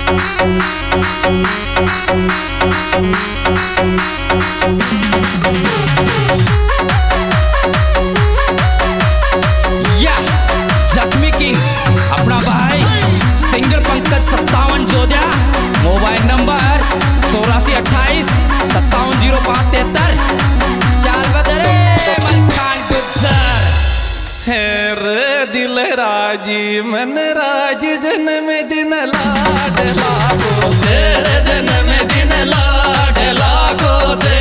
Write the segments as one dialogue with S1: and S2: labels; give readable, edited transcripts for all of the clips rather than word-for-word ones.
S1: जख्मी किंग अपना भाई singer Pankaj 57 Jodha, mobile number 8428570573। चाल बदरे मलखान गुजर
S2: है रे दिल राजी मन राज जन्म दिन लाड लागो तेरे जन्म दिन लाड लागो ते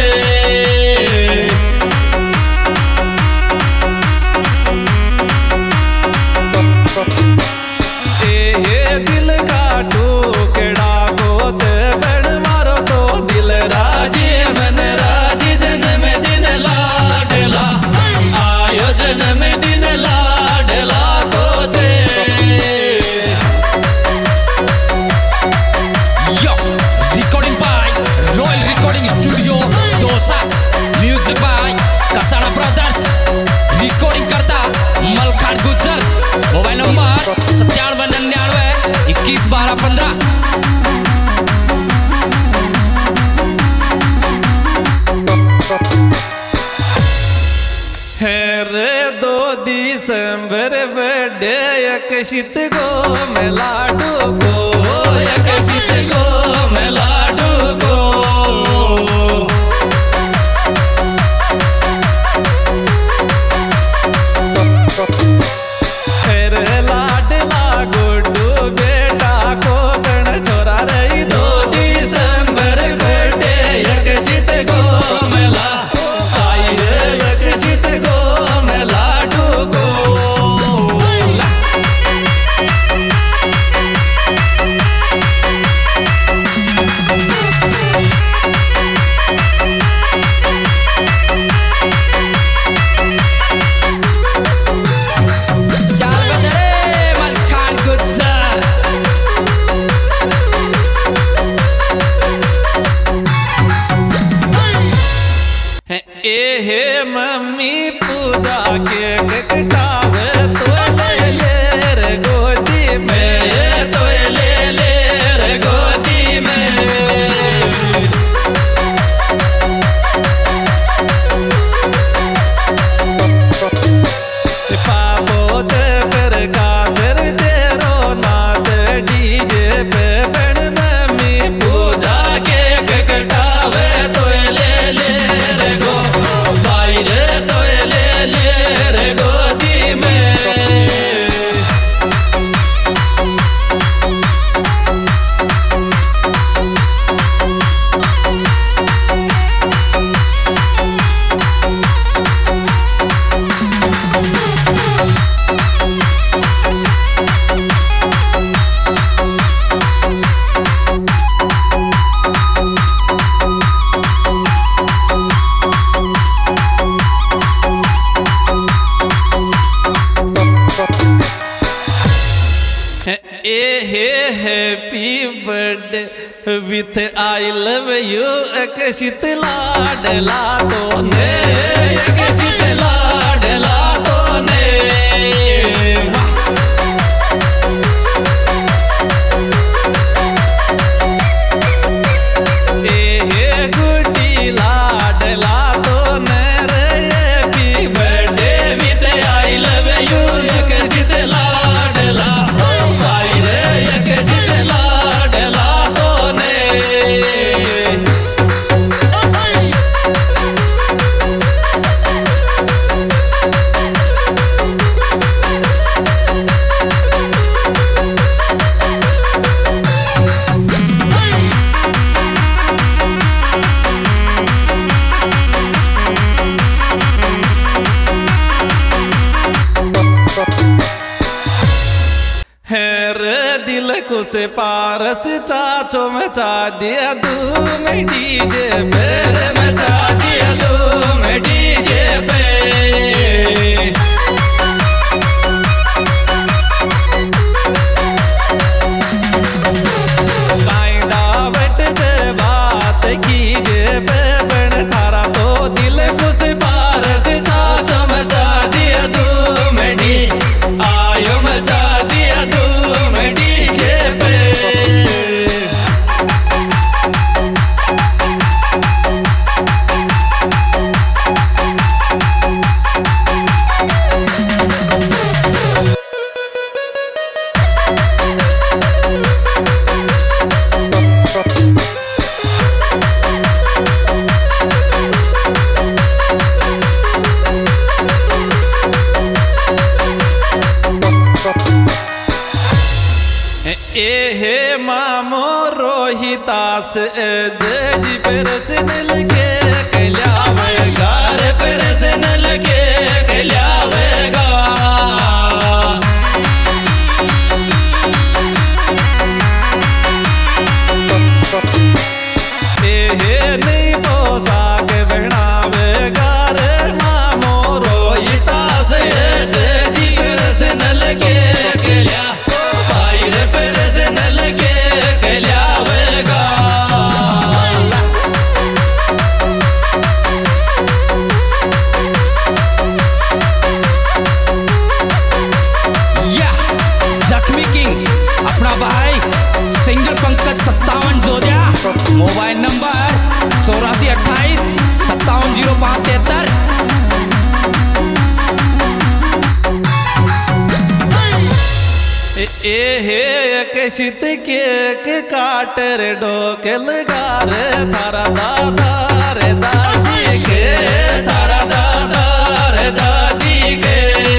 S2: दिल का टुकड़ा गोते बड़ मारो तो दिल राजी मन राजी जन्म दिन लाड ला आयो जन्म दिन लाड लागो ते
S1: यो recording by royal recording studio Dausa, music by Kasana brothers, recording करता मलखान गुजर, मोबाइल नंबर 9799211215।
S2: है रे 2 दिसंबर बर्थडे यकशित गो मैं लाडू को यकशित गो मैं लाडू को फिर लाडला गुड्डू बेटा को तन छोरा रही 2 दिसंबर बर्थडे यकशित गो मैं ला आई रे यकशित गो मैं लाडू को
S1: चाल बदरे मलखान गुजर
S2: ए हे मम्मी पूजा के कटावे तो ले रे गोदी में तो ले रे गोदी में पापो ते पर कासर तेरो नाच डीजे पे बन मम्मी पूजा के कटावे तो ले रे गो भाई रे तो ले रे गोदी में ए हे happy birthday with I love you Yakshit लाडला तो ने यकशित लाडला तो ने ए हे गुड्डी लाडला तो ने रे happy birthday with I love you Yakshit लाडला भाई रे यकशित लाडला तो ने है रे दिल को से पारस चाचो मचा दिया धूम डीजे पे रे मचा दिया धूम डीजे पे साइडा बैठ के बात कीजे पे बन थारा तो दिल को से पारस चाचो मचा दिया धूम डी आयो मचा दिया धूम डीजे पे मामो रोहितास जी पर्सनल के कल्यावेगा रे पर्सनल के कल्यावेगा नहीं पोशाक बनावेगा रे मामो रोहितास जी पर्सनल के कल्या भाई रे पर्सनल के कल्यावेगा
S1: या जख्मी किंग अपना भाई singer Pankaj 57 Jodhiya. Mobile number 8428 570573।
S2: एक शीत के काटर डोके लगा रे तारा दादा रे दादी के तारा दादा रे दादी के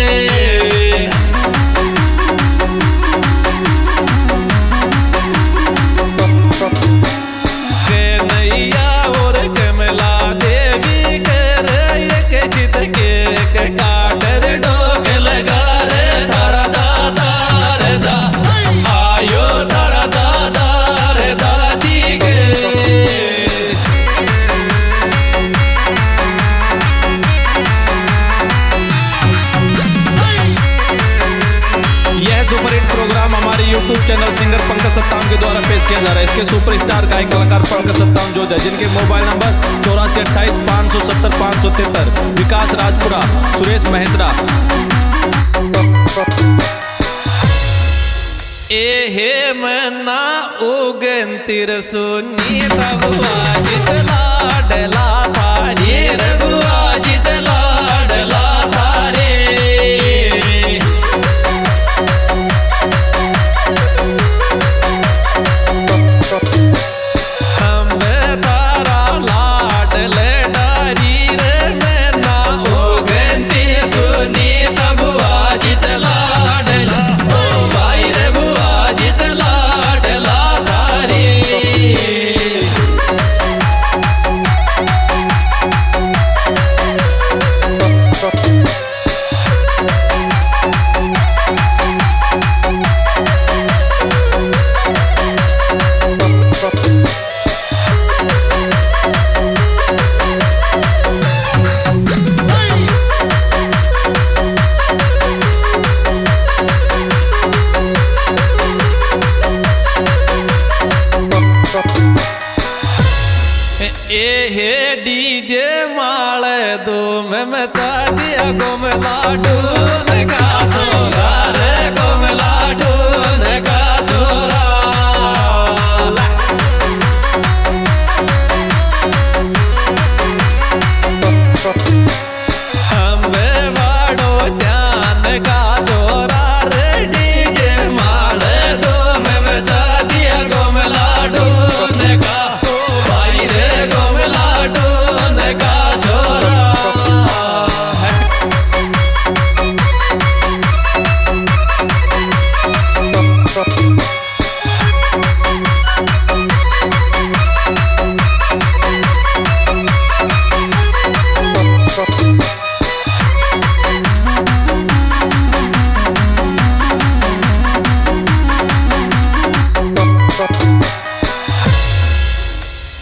S2: नैया और कमला देवी के रे एक शीत के काटर डोके लगा रे तारा दादा रे दा आयो तारा दादा रे दादी के यह सुपरहिट प्रोग्राम हमारे YouTube चैनल सिंगर पंकज 57 के द्वारा पेश किया जा रहा है। इसके सुपरस्टार गायक कलाकार पंकज 57 जोधा जिनके मोबाइल नंबर 8428 570 573। विकास राजपुरा, सुरेश महेश्वरा। हे मना उगंतिर सुनी रघुआ जिसला डला तारे रघुआ जिसला डला तारे हे डीजे माले दो में मचा दिया गुम लाडू का छोरा